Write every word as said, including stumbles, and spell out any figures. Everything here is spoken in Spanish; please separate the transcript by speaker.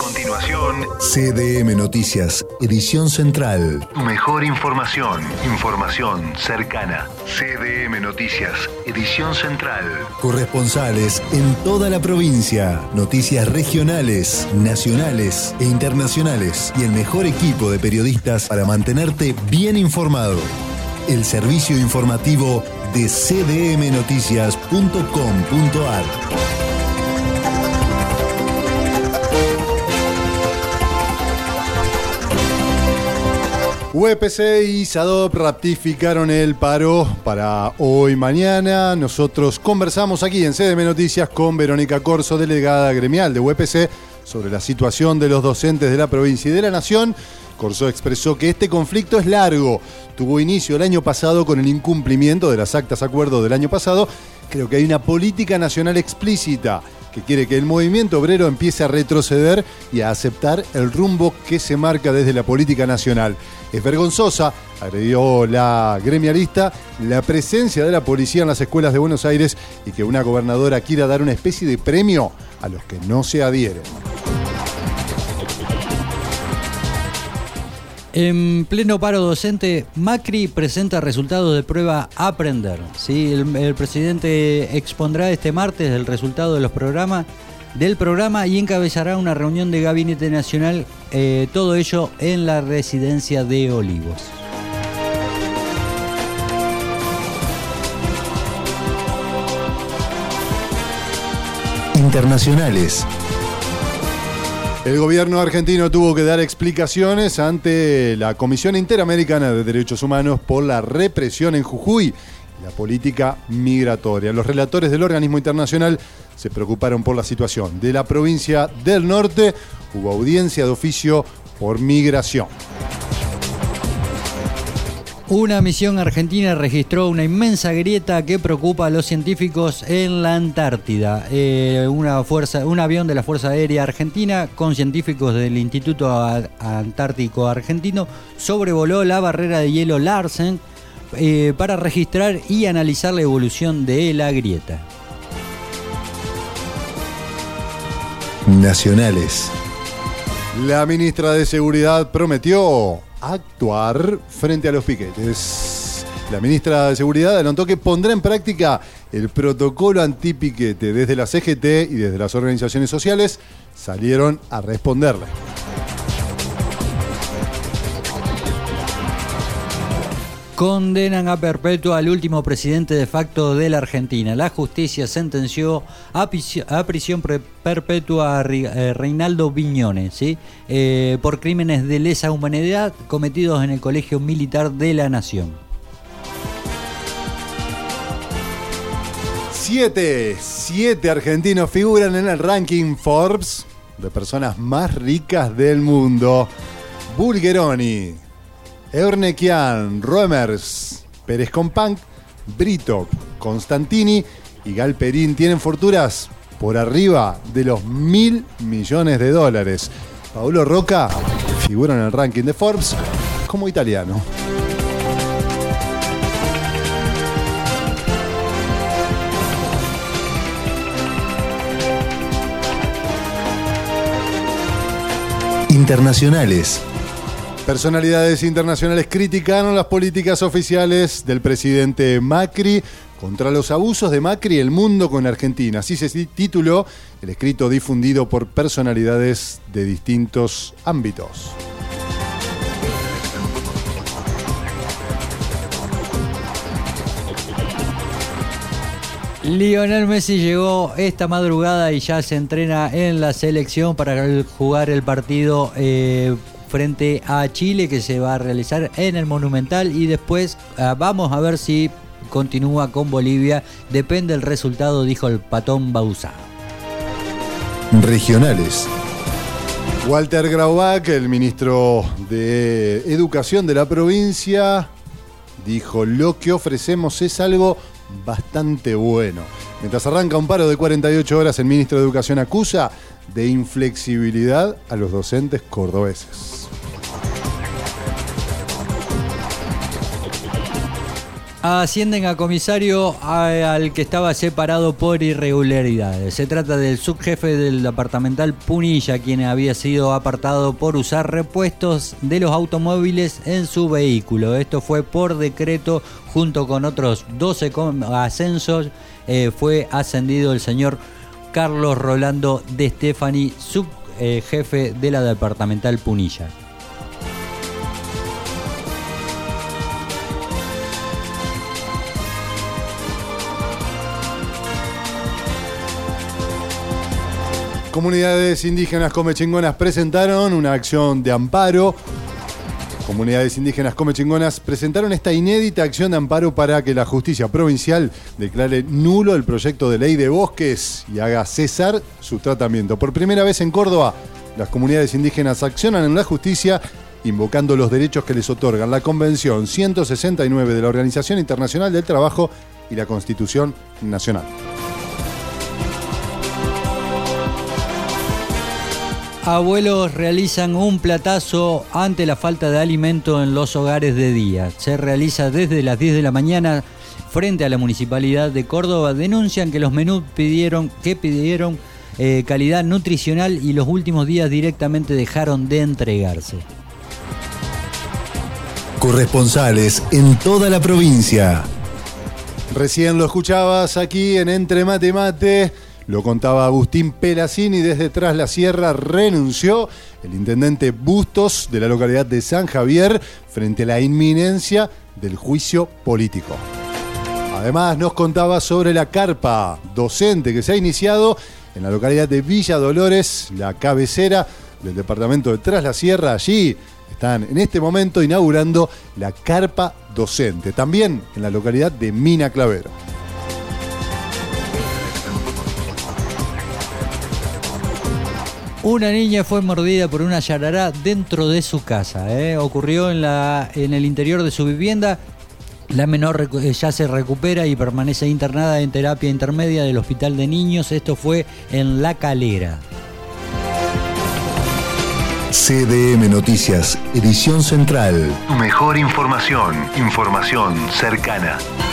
Speaker 1: continuación,
Speaker 2: C D M Noticias, edición central.
Speaker 1: Mejor información, información cercana. C D M Noticias, edición central.
Speaker 2: Corresponsales en toda la provincia. Noticias regionales, nacionales e internacionales. Y el mejor equipo de periodistas para mantenerte bien informado. El servicio informativo de c d m noticias punto com punto a r.
Speaker 3: U E P C y SADOP ratificaron el paro para hoy mañana. Nosotros conversamos aquí en C D M Noticias con Verónica Corso, delegada gremial de U E P C, sobre la situación de los docentes de la provincia y de la nación. Corso expresó que este conflicto es largo. Tuvo inicio el año pasado con el incumplimiento de las actas acuerdo del año pasado. Creo que hay una política nacional explícita que quiere que el movimiento obrero empiece a retroceder y a aceptar el rumbo que se marca desde la política nacional. Es vergonzosa, agredió la gremialista, la presencia de la policía en las escuelas de Buenos Aires y que una gobernadora quiera dar una especie de premio a los que no se adhieren.
Speaker 4: En pleno paro docente, Macri presenta resultados de prueba Aprender. ¿Sí? El, el presidente expondrá este martes el resultado de los programas, del programa y encabezará una reunión de Gabinete Nacional, eh, todo ello en la residencia de Olivos.
Speaker 2: Internacionales.
Speaker 3: El gobierno argentino tuvo que dar explicaciones ante la Comisión Interamericana de Derechos Humanos por la represión en Jujuy y la política migratoria. Los relatores del organismo internacional se preocuparon por la situación de la provincia del norte. Hubo audiencia de oficio por migración.
Speaker 4: Una misión argentina registró una inmensa grieta que preocupa a los científicos en la Antártida. Eh, una fuerza, un avión de la Fuerza Aérea Argentina con científicos del Instituto Antártico Argentino sobrevoló la barrera de hielo Larsen eh, para registrar y analizar la evolución de la grieta.
Speaker 2: Nacionales.
Speaker 3: La ministra de Seguridad prometió actuar frente a los piquetes. La ministra de Seguridad adelantó que pondrá en práctica el protocolo antipiquete. Desde la C G T y desde las organizaciones sociales salieron a responderle.
Speaker 4: Condenan a perpetua al último presidente de facto de la Argentina. La justicia sentenció a, pisi- a prisión pre- perpetua a Ri- eh, Reinaldo Viñone, ¿sí? eh, por crímenes de lesa humanidad cometidos en el Colegio Militar de la Nación.
Speaker 3: Siete, siete argentinos figuran en el ranking Forbes de personas más ricas del mundo. Bulgeroni, Eurnequian, Roemers, Pérez Companc, Brito, Constantini y Galperín tienen fortunas por arriba de los mil millones de dólares. Paolo Roca figura en el ranking de Forbes como italiano.
Speaker 2: Internacionales.
Speaker 3: Personalidades internacionales criticaron las políticas oficiales del presidente Macri contra los abusos de Macri, el mundo con Argentina. Así se tituló el escrito difundido por personalidades de distintos ámbitos.
Speaker 4: Lionel Messi llegó esta madrugada y ya se entrena en la selección para jugar el partido eh, frente a Chile, que se va a realizar en el Monumental, y después uh, vamos a ver si continúa con Bolivia. Depende del resultado, dijo el Patón Bauzá.
Speaker 2: Regionales.
Speaker 3: Walter Graubach, el ministro de Educación de la provincia, dijo: lo que ofrecemos es algo bastante bueno. Mientras arranca un paro de cuarenta y ocho horas, el ministro de Educación acusa de inflexibilidad a los docentes cordobeses.
Speaker 4: Ascienden a comisario a, al que estaba separado por irregularidades. Se trata del subjefe del departamental Punilla, quien había sido apartado por usar repuestos de los automóviles en su vehículo. Esto fue por decreto, junto con otros doce ascensos. Eh, fue ascendido el señor Carlos Rolando de Stefani, subjefe eh, de la departamental Punilla.
Speaker 3: Comunidades indígenas comechingonas presentaron una acción de amparo. Comunidades indígenas comechingonas presentaron esta inédita acción de amparo para que la justicia provincial declare nulo el proyecto de ley de bosques y haga cesar su tratamiento. Por primera vez en Córdoba, las comunidades indígenas accionan en la justicia invocando los derechos que les otorgan la Convención ciento sesenta y nueve de la Organización Internacional del Trabajo y la Constitución Nacional.
Speaker 4: Abuelos realizan un platazo ante la falta de alimento en los hogares de día. Se realiza desde las diez de la mañana frente a la Municipalidad de Córdoba. Denuncian que los menús pidieron, que pidieron eh, calidad nutricional y los últimos días directamente dejaron de entregarse.
Speaker 2: Corresponsales en toda la provincia.
Speaker 3: Recién lo escuchabas aquí en Entre Mate Mate. Lo contaba Agustín Pelacini. Desde Tras la Sierra renunció el intendente Bustos de la localidad de San Javier frente a la inminencia del juicio político. Además nos contaba sobre la carpa docente que se ha iniciado en la localidad de Villa Dolores, la cabecera del departamento de Tras la Sierra. Allí están en este momento inaugurando la carpa docente, también en la localidad de Mina Clavero.
Speaker 4: Una niña fue mordida por una yarará dentro de su casa. ¿eh? Ocurrió en, la, en el interior de su vivienda. La menor ya se recupera y permanece internada en terapia intermedia del Hospital de Niños. Esto fue en La Calera.
Speaker 2: C D M Noticias, edición central.
Speaker 1: Mejor información, información cercana.